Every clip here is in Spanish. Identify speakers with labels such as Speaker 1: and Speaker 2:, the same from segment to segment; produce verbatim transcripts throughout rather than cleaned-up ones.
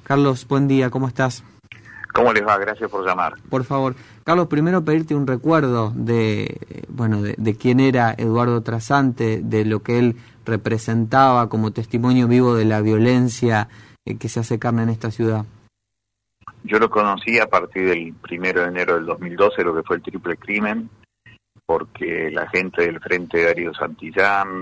Speaker 1: Carlos, buen día, ¿cómo estás?
Speaker 2: ¿Cómo les va? Gracias por llamar.
Speaker 1: Por favor, Carlos, primero pedirte un recuerdo de, bueno, de, de quién era Eduardo Trasante, de lo que él representaba como testimonio vivo de la violencia eh, que se hace carne en esta ciudad.
Speaker 2: Yo lo conocí a partir del primero de enero del dos mil doce, lo que fue el triple crimen, porque la gente del Frente Darío Santillán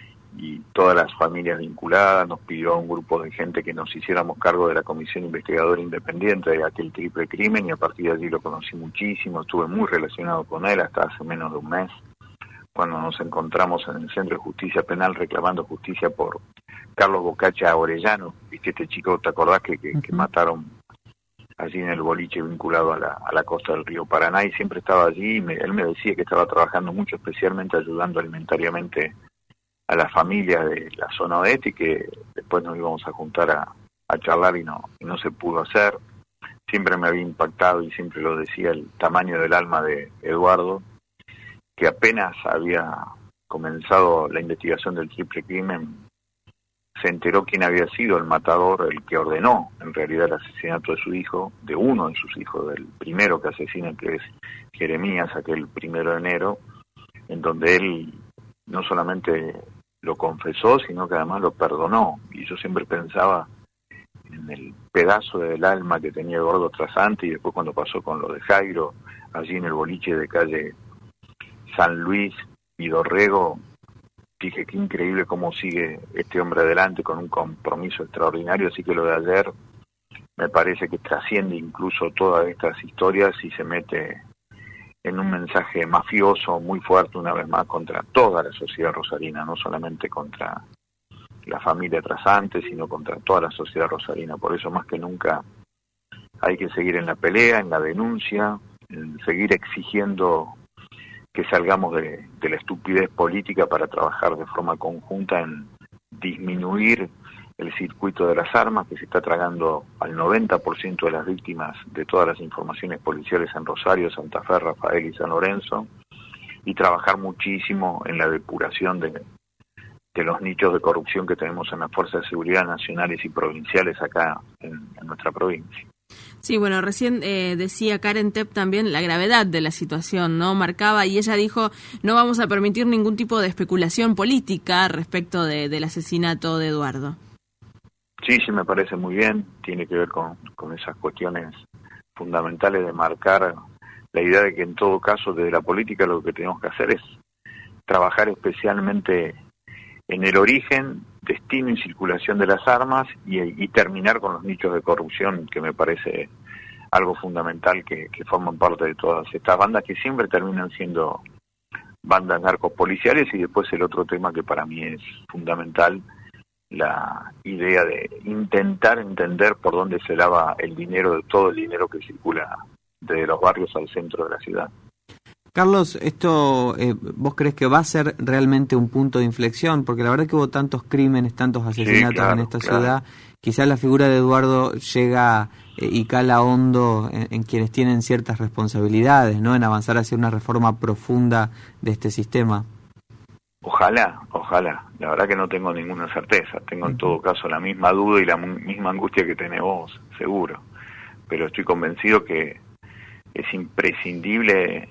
Speaker 2: y todas las familias vinculadas nos pidió a un grupo de gente que nos hiciéramos cargo de la Comisión Investigadora Independiente de aquel triple crimen, y a partir de allí lo conocí muchísimo, estuve muy relacionado con él hasta hace menos de un mes, cuando nos encontramos en el Centro de Justicia Penal reclamando justicia por Carlos Bocacha Orellano, viste este chico, ¿te acordás que, que, que mataron allí en el boliche vinculado a la, a la costa del río Paraná? Y siempre estaba allí, y me, él me decía que estaba trabajando mucho, especialmente ayudando alimentariamente a las familias de la zona oeste, y que después nos íbamos a juntar a, a charlar y no, y no se pudo hacer. Siempre me había impactado, y siempre lo decía, el tamaño del alma de Eduardo, que apenas había comenzado la investigación del triple crimen, se enteró quién había sido el matador, el que ordenó en realidad el asesinato de su hijo, de uno de sus hijos, del primero que asesina, que es Jeremías, aquel primero de enero, en donde él no solamente lo confesó, sino que además lo perdonó. Y yo siempre pensaba en el pedazo del alma que tenía Eduardo Trasante, y después cuando pasó con lo de Jairo, allí en el boliche de calle San Luis y Dorrego, dije, qué increíble cómo sigue este hombre adelante con un compromiso extraordinario. Así que lo de ayer me parece que trasciende incluso todas estas historias y se mete en un mensaje mafioso muy fuerte, una vez más, contra toda la sociedad rosarina, no solamente contra la familia Trasante, sino contra toda la sociedad rosarina. Por eso, más que nunca, hay que seguir en la pelea, en la denuncia, en seguir exigiendo que salgamos de, de la estupidez política para trabajar de forma conjunta en disminuir el circuito de las armas, que se está tragando al noventa por ciento de las víctimas de todas las informaciones policiales en Rosario, Santa Fe, Rafael y San Lorenzo, y trabajar muchísimo en la depuración de, de los nichos de corrupción que tenemos en las fuerzas de seguridad nacionales y provinciales acá en, en nuestra provincia.
Speaker 3: Sí, bueno, recién eh, decía Karen Tepp también la gravedad de la situación, ¿no? Marcaba, y ella dijo, no vamos a permitir ningún tipo de especulación política respecto de, del asesinato de Eduardo.
Speaker 2: Sí, sí, me parece muy bien. Tiene que ver con, con esas cuestiones fundamentales de marcar la idea de que en todo caso desde la política lo que tenemos que hacer es trabajar especialmente en el origen, destino y circulación de las armas y, y terminar con los nichos de corrupción, que me parece algo fundamental, que, que forman parte de todas estas bandas que siempre terminan siendo bandas narcopoliciales. Y después el otro tema que para mí es fundamental, la idea de intentar entender por dónde se lava el dinero, de todo el dinero que circula desde los barrios al centro de la ciudad.
Speaker 1: Carlos, esto, eh, ¿vos crees que va a ser realmente un punto de inflexión? Porque la verdad que hubo tantos crímenes, tantos asesinatos sí, claro, en esta claro. ciudad, quizás la figura de Eduardo llega eh, y cala hondo en, en quienes tienen ciertas responsabilidades, ¿no? En avanzar hacia una reforma profunda de este sistema.
Speaker 2: Ojalá, ojalá. La verdad que no tengo ninguna certeza. Tengo en todo caso la misma duda y la misma angustia que tenés vos, seguro. Pero estoy convencido que es imprescindible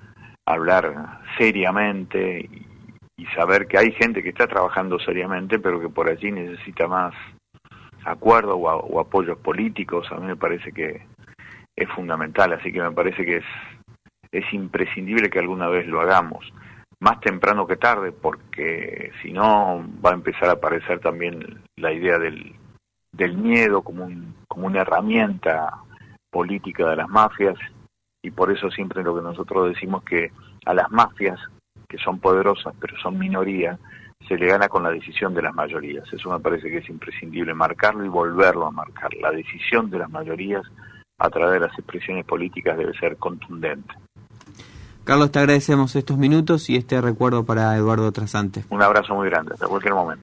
Speaker 2: hablar seriamente y, y saber que hay gente que está trabajando seriamente, pero que por allí necesita más acuerdo o, a, o apoyos políticos. A mí me parece que es fundamental, así que me parece que es, es imprescindible que alguna vez lo hagamos. Más temprano que tarde, porque si no va a empezar a aparecer también la idea del, del miedo como, un, como una herramienta política de las mafias, y por eso siempre lo que nosotros decimos que a las mafias, que son poderosas pero son minoría, se le gana con la decisión de las mayorías. Eso me parece que es imprescindible marcarlo y volverlo a marcar. La decisión de las mayorías a través de las expresiones políticas debe ser contundente.
Speaker 1: Carlos, te agradecemos estos minutos y este recuerdo para Eduardo Trasante.
Speaker 2: Un abrazo muy grande, hasta cualquier momento.